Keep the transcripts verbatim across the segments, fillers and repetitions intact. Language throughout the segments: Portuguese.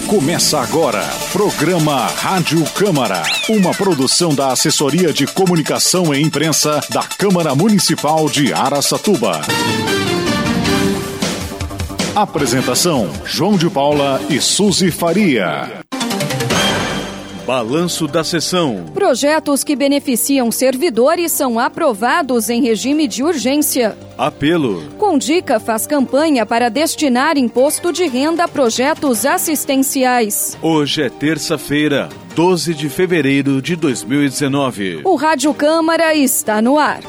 Começa agora, programa Rádio Câmara, uma produção da Assessoria de Comunicação e Imprensa da Câmara Municipal de Araçatuba. Apresentação, João de Paula e Suzy Faria. Balanço da sessão. Projetos que beneficiam servidores são aprovados em regime de urgência. Apelo. Condica faz campanha para destinar imposto de renda a projetos assistenciais. Hoje é terça-feira, doze de fevereiro de dois mil e dezenove. O Rádio Câmara está no ar.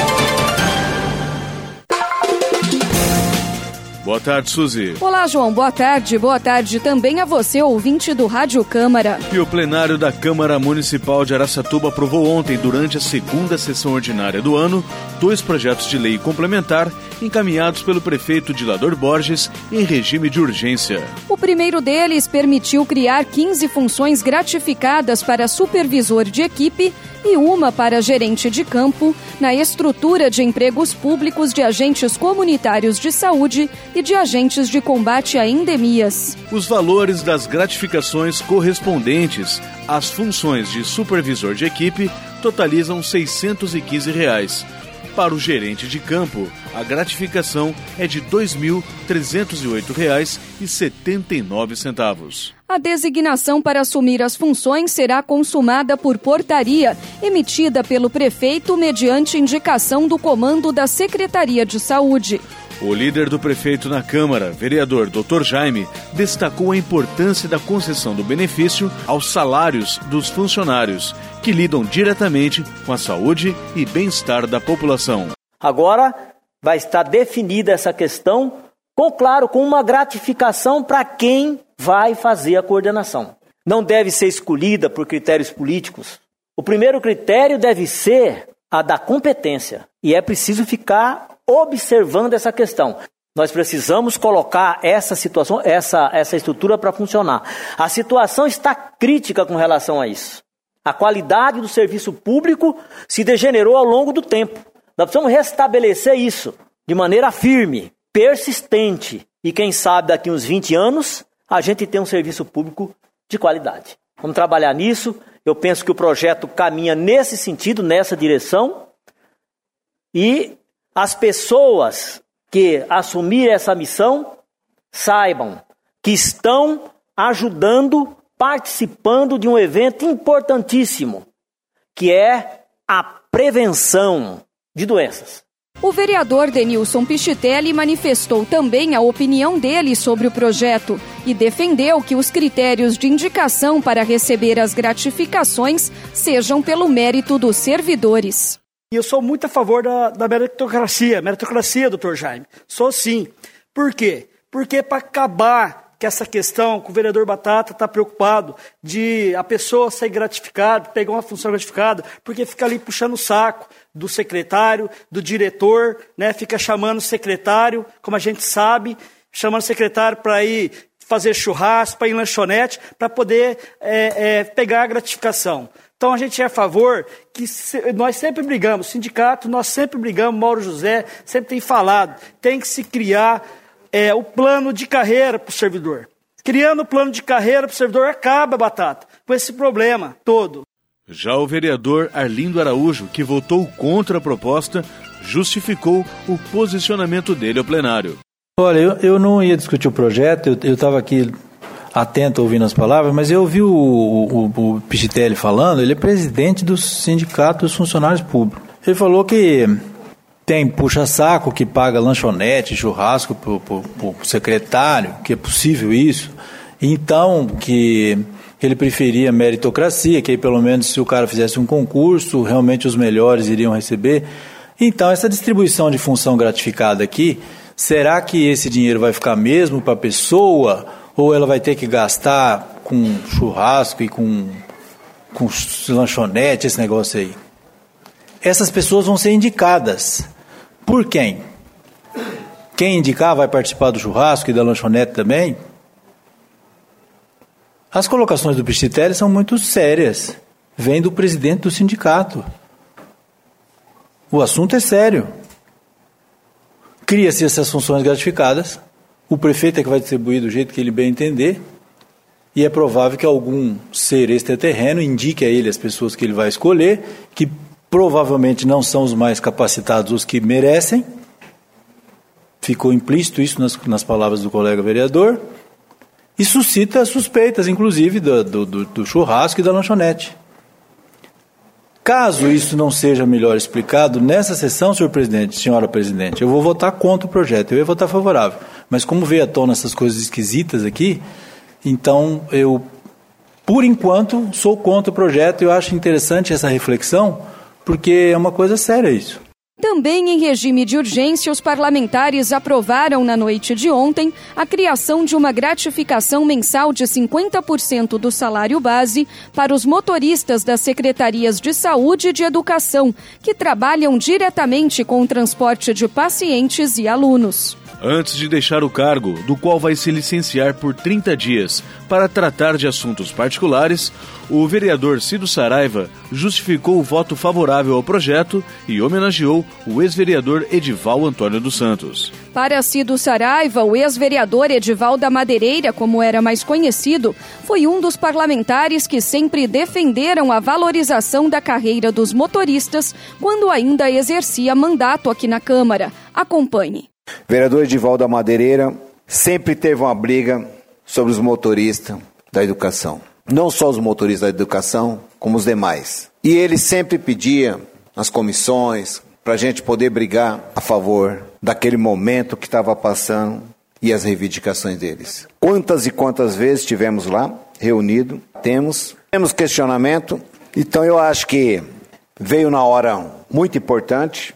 Boa tarde, Suzy. Olá, João. Boa tarde. Boa tarde também a você, ouvinte do Rádio Câmara. E o plenário da Câmara Municipal de Araçatuba aprovou ontem, durante a segunda sessão ordinária do ano, dois projetos de lei complementar encaminhados pelo prefeito Dilador Borges em regime de urgência. O primeiro deles permitiu criar quinze funções gratificadas para supervisor de equipe e uma para gerente de campo na estrutura de empregos públicos de agentes comunitários de saúde e de agentes de combate a endemias. Os valores das gratificações correspondentes às funções de supervisor de equipe totalizam seiscentos e quinze reais. Para o gerente de campo, a gratificação é de dois mil trezentos e oito reais e setenta e nove centavos. A designação para assumir as funções será consumada por portaria, emitida pelo prefeito mediante indicação do comando da Secretaria de Saúde. O líder do prefeito na Câmara, vereador doutor Jaime, destacou a importância da concessão do benefício aos salários dos funcionários, que lidam diretamente com a saúde e bem-estar da população. Agora vai estar definida essa questão, com claro, com uma gratificação para quem vai fazer a coordenação. Não deve ser escolhida por critérios políticos. O primeiro critério deve ser a da competência, e é preciso ficar observando essa questão. Nós precisamos colocar essa situação, essa, essa estrutura para funcionar. A situação está crítica com relação a isso. A qualidade do serviço público se degenerou ao longo do tempo. Nós precisamos restabelecer isso de maneira firme, persistente. E quem sabe daqui uns vinte anos a gente tem um serviço público de qualidade. Vamos trabalhar nisso. Eu penso que o projeto caminha nesse sentido, nessa direção. E as pessoas que assumirem essa missão saibam que estão ajudando, participando de um evento importantíssimo, que é a prevenção de doenças. O vereador Denilson Pichitelli manifestou também a opinião dele sobre o projeto e defendeu que os critérios de indicação para receber as gratificações sejam pelo mérito dos servidores. E eu sou muito a favor da, da meritocracia, meritocracia, doutor Jaime. Sou sim. Por quê? Porque para acabar com essa questão que o vereador Batata está preocupado de a pessoa ser gratificada, pegar uma função gratificada, porque fica ali puxando o saco do secretário, do diretor, né? Fica chamando o secretário, como a gente sabe, chamando o secretário para ir fazer churrasco, para ir em lanchonete, para poder é, é, pegar a gratificação. Então a gente é a favor que se, nós sempre brigamos, sindicato, nós sempre brigamos, Mauro José sempre tem falado, tem que se criar é, o plano de carreira para o servidor. Criando o plano de carreira para o servidor, acaba, Batata, com esse problema todo. Já o vereador Arlindo Araújo, que votou contra a proposta, justificou o posicionamento dele ao plenário. Olha, eu, eu não ia discutir o projeto, eu estava aqui atento ouvindo as palavras, mas eu ouvi o, o, o Pichitelli falando, ele é presidente do Sindicato dos Funcionários Públicos. Ele falou que tem puxa-saco que paga lanchonete, churrasco para o secretário, que é possível isso, então que ele preferia meritocracia, que aí pelo menos se o cara fizesse um concurso, realmente os melhores iriam receber. Então essa distribuição de função gratificada aqui, será que esse dinheiro vai ficar mesmo para a pessoa, ou ela vai ter que gastar com churrasco e com, com lanchonete, esse negócio aí? Essas pessoas vão ser indicadas. Por quem? Quem indicar vai participar do churrasco e da lanchonete também? As colocações do Pichitelli são muito sérias. Vem do presidente do sindicato. O assunto é sério. Cria-se essas funções gratificadas. O prefeito é que vai distribuir do jeito que ele bem entender. e é provável que algum ser extraterreno indique a ele as pessoas que ele vai escolher, que provavelmente não são os mais capacitados, os que merecem. Ficou implícito isso nas, nas palavras do colega vereador, e suscita suspeitas, inclusive, do, do, do churrasco e da lanchonete. Caso isso não seja melhor explicado, nessa sessão, senhor presidente, senhora presidente, eu vou votar contra o projeto, eu ia votar favorável. Mas como veio à tona essas coisas esquisitas aqui, então eu, por enquanto, sou contra o projeto e eu acho interessante essa reflexão, porque é uma coisa séria isso. Também em regime de urgência, os parlamentares aprovaram na noite de ontem a criação de uma gratificação mensal de cinquenta por cento do salário base para os motoristas das secretarias de saúde e de educação, que trabalham diretamente com o transporte de pacientes e alunos. Antes de deixar o cargo, do qual vai se licenciar por trinta dias para tratar de assuntos particulares, o vereador Cido Saraiva justificou o voto favorável ao projeto e homenageou o ex-vereador Edival Antônio dos Santos. Para Cido Saraiva, o ex-vereador Edival da Madeireira, como era mais conhecido, foi um dos parlamentares que sempre defenderam a valorização da carreira dos motoristas quando ainda exercia mandato aqui na Câmara. Acompanhe. Vereador Edival da Madeireira sempre teve uma briga sobre os motoristas da educação. Não só os motoristas da educação, como os demais. E ele sempre pedia nas comissões para a gente poder brigar a favor daquele momento que estava passando e as reivindicações deles. Quantas e quantas vezes estivemos lá, reunidos, temos, temos questionamento. Então eu acho que veio na hora muito importante.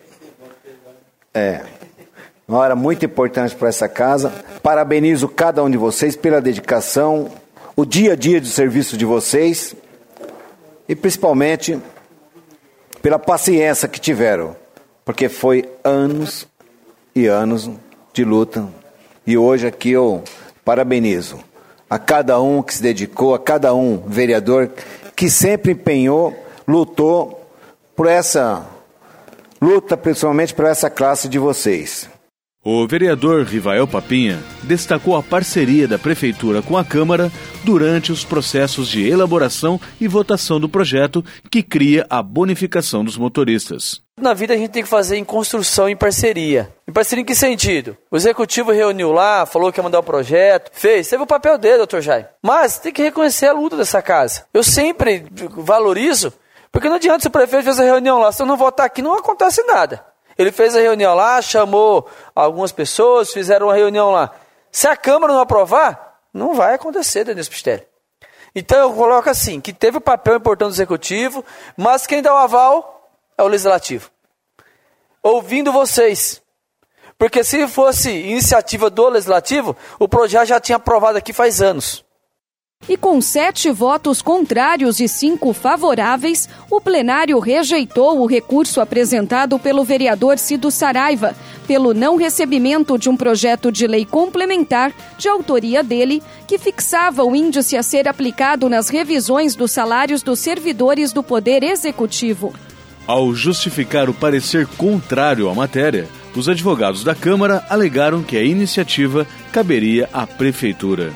É... Uma hora muito importante para essa casa. Parabenizo cada um de vocês pela dedicação, o dia a dia de serviço de vocês e principalmente pela paciência que tiveram, porque foi anos e anos de luta. E hoje aqui eu parabenizo a cada um que se dedicou, a cada um vereador que sempre empenhou, lutou por essa luta, principalmente por essa classe de vocês. O vereador Rivael Papinha destacou a parceria da Prefeitura com a Câmara durante os processos de elaboração e votação do projeto que cria a bonificação dos motoristas. Na vida a gente tem que fazer em construção, em parceria. Em parceria em que sentido? O executivo reuniu lá, falou que ia mandar o projeto, fez, teve o papel dele, doutor Jaime. Mas tem que reconhecer a luta dessa casa. Eu sempre valorizo, porque não adianta se o prefeito fez a reunião lá, se eu não votar aqui não acontece nada. Ele fez a reunião lá, chamou algumas pessoas, fizeram uma reunião lá. Se a Câmara não aprovar, não vai acontecer, Denis Pistelli. Então eu coloco assim, que teve o papel importante do Executivo, mas quem dá o aval é o Legislativo. Ouvindo vocês. Porque se fosse iniciativa do Legislativo, o projeto já tinha aprovado aqui faz anos. E com sete votos contrários e cinco favoráveis, o plenário rejeitou o recurso apresentado pelo vereador Cido Saraiva pelo não recebimento de um projeto de lei complementar de autoria dele que fixava o índice a ser aplicado nas revisões dos salários dos servidores do Poder Executivo. Ao justificar o parecer contrário à matéria, os advogados da Câmara alegaram que a iniciativa caberia à Prefeitura.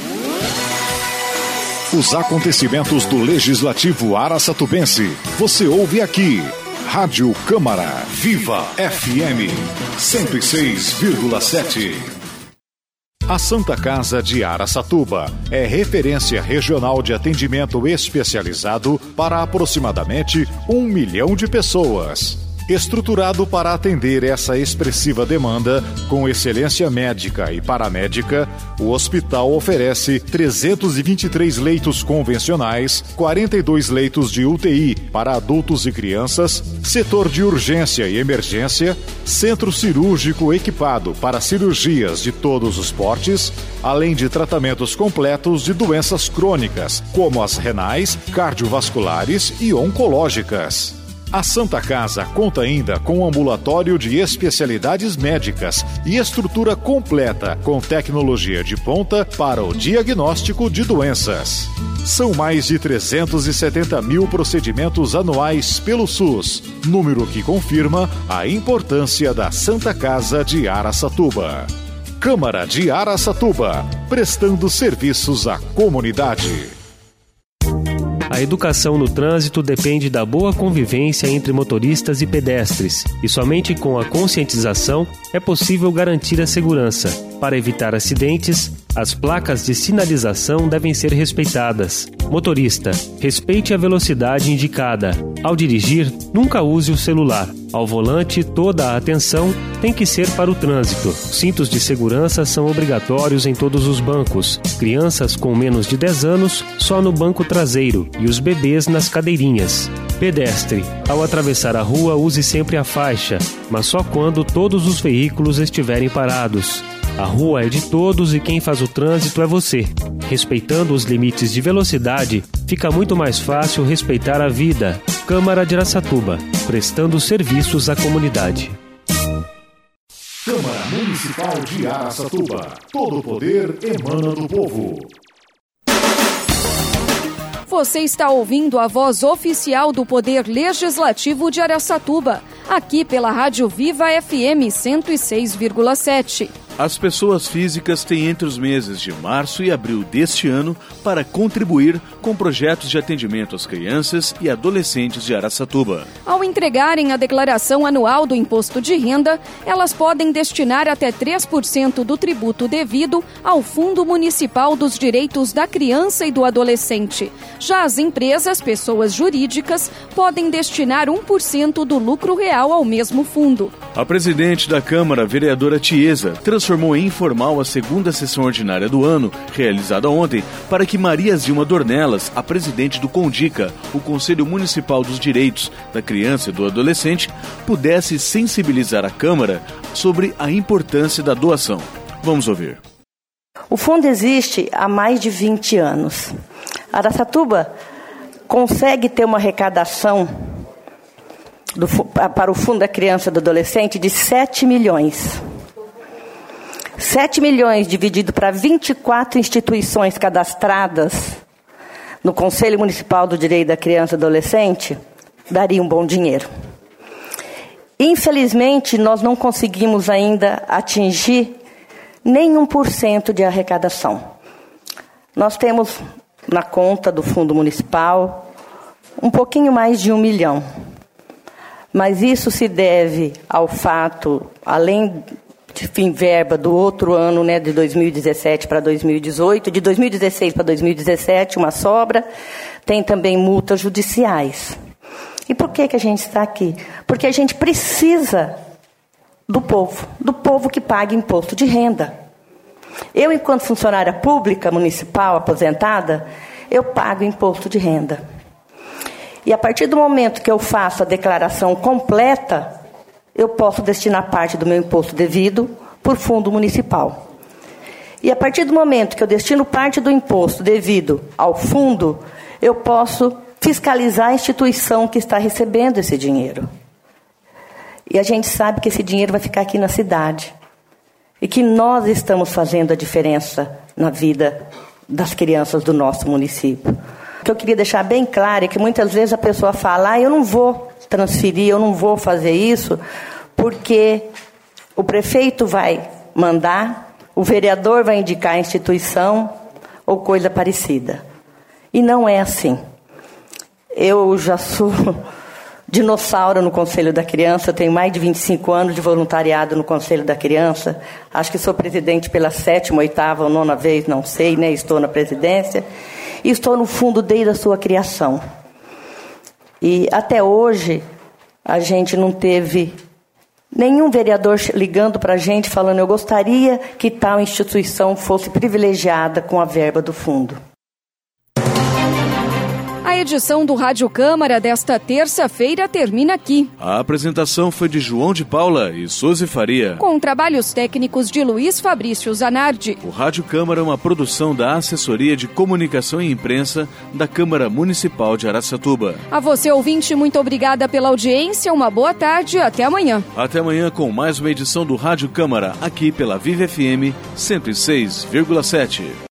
Os acontecimentos do Legislativo Araçatubense. Você ouve aqui. Rádio Câmara. Viva F M cento e seis vírgula sete. A Santa Casa de Araçatuba é referência regional de atendimento especializado para aproximadamente um milhão de pessoas. Estruturado para atender essa expressiva demanda, com excelência médica e paramédica, o hospital oferece trezentos e vinte e três leitos convencionais, quarenta e dois leitos de U T I para adultos e crianças, setor de urgência e emergência, centro cirúrgico equipado para cirurgias de todos os portes, além de tratamentos completos de doenças crônicas, como as renais, cardiovasculares e oncológicas. A Santa Casa conta ainda com um ambulatório de especialidades médicas e estrutura completa com tecnologia de ponta para o diagnóstico de doenças. São mais de trezentos e setenta mil procedimentos anuais pelo SUS, número que confirma a importância da Santa Casa de Araçatuba. Câmara de Araçatuba, prestando serviços à comunidade. A educação no trânsito depende da boa convivência entre motoristas e pedestres, e somente com a conscientização é possível garantir a segurança. Para evitar acidentes, as placas de sinalização devem ser respeitadas. Motorista, respeite a velocidade indicada. Ao dirigir, nunca use o celular. Ao volante, toda a atenção tem que ser para o trânsito. Cintos de segurança são obrigatórios em todos os bancos. Crianças com menos de dez anos só no banco traseiro e os bebês nas cadeirinhas. Pedestre, ao atravessar a rua, use sempre a faixa, mas só quando todos os veículos estiverem parados. A rua é de todos e quem faz o trânsito é você. Respeitando os limites de velocidade, fica muito mais fácil respeitar a vida. Câmara de Araçatuba, prestando serviços à comunidade. Câmara Municipal de Araçatuba. Todo o poder emana do povo. Você está ouvindo a voz oficial do Poder Legislativo de Araçatuba, aqui pela Rádio Viva F M cento e seis vírgula sete. As pessoas físicas têm entre os meses de março e abril deste ano para contribuir com projetos de atendimento às crianças e adolescentes de Araçatuba. Ao entregarem a declaração anual do imposto de renda, elas podem destinar até três por cento do tributo devido ao Fundo Municipal dos Direitos da Criança e do Adolescente. Já as empresas, pessoas jurídicas, podem destinar um por cento do lucro real ao mesmo fundo. A presidente da Câmara, vereadora Tiesa, transformou em informal a segunda sessão ordinária do ano, realizada ontem, para que Maria Zilma Dornelas, a presidente do CONDICA, o Conselho Municipal dos Direitos da Criança e do Adolescente, pudesse sensibilizar a Câmara sobre a importância da doação. Vamos ouvir. O fundo existe há mais de vinte anos. Araçatuba consegue ter uma arrecadação do, para o Fundo da Criança e do Adolescente de sete milhões. sete milhões dividido para vinte e quatro instituições cadastradas no Conselho Municipal do Direito da Criança e Adolescente daria um bom dinheiro. Infelizmente, nós não conseguimos ainda atingir nem um por cento de arrecadação. Nós temos na conta do Fundo Municipal um pouquinho mais de um milhão. Mas isso se deve ao fato, além de fim verba do outro ano, né, de dois mil e dezessete para dois mil e dezoito, de dois mil e dezesseis para dois mil e dezessete, uma sobra, tem também multas judiciais. E por que que a gente está aqui? Porque a gente precisa do povo, do povo que paga imposto de renda. Eu, enquanto funcionária pública municipal aposentada, eu pago imposto de renda. E a partir do momento que eu faço a declaração completa, eu posso destinar parte do meu imposto devido por fundo municipal. E a partir do momento que eu destino parte do imposto devido ao fundo, eu posso fiscalizar a instituição que está recebendo esse dinheiro. E a gente sabe que esse dinheiro vai ficar aqui na cidade. E que nós estamos fazendo a diferença na vida das crianças do nosso município. O que eu queria deixar bem claro é que muitas vezes a pessoa fala, ah, eu não vou transferir, eu não vou fazer isso, porque o prefeito vai mandar, o vereador vai indicar a instituição ou coisa parecida. E não é assim. Eu já sou dinossauro no Conselho da Criança, eu tenho mais de vinte e cinco anos de voluntariado no Conselho da Criança, acho que sou presidente pela sétima, oitava ou nona vez, não sei, né? Estou na presidência, e estou no fundo desde a sua criação. E até hoje, a gente não teve nenhum vereador ligando para a gente falando, eu gostaria que tal instituição fosse privilegiada com a verba do fundo. A edição do Rádio Câmara desta terça-feira termina aqui. A apresentação foi de João de Paula e Suzy Faria, com trabalhos técnicos de Luiz Fabrício Zanardi. O Rádio Câmara é uma produção da Assessoria de Comunicação e Imprensa da Câmara Municipal de Araçatuba. A você, ouvinte, muito obrigada pela audiência, uma boa tarde e até amanhã. Até amanhã com mais uma edição do Rádio Câmara, aqui pela Viva F M cento e seis vírgula sete.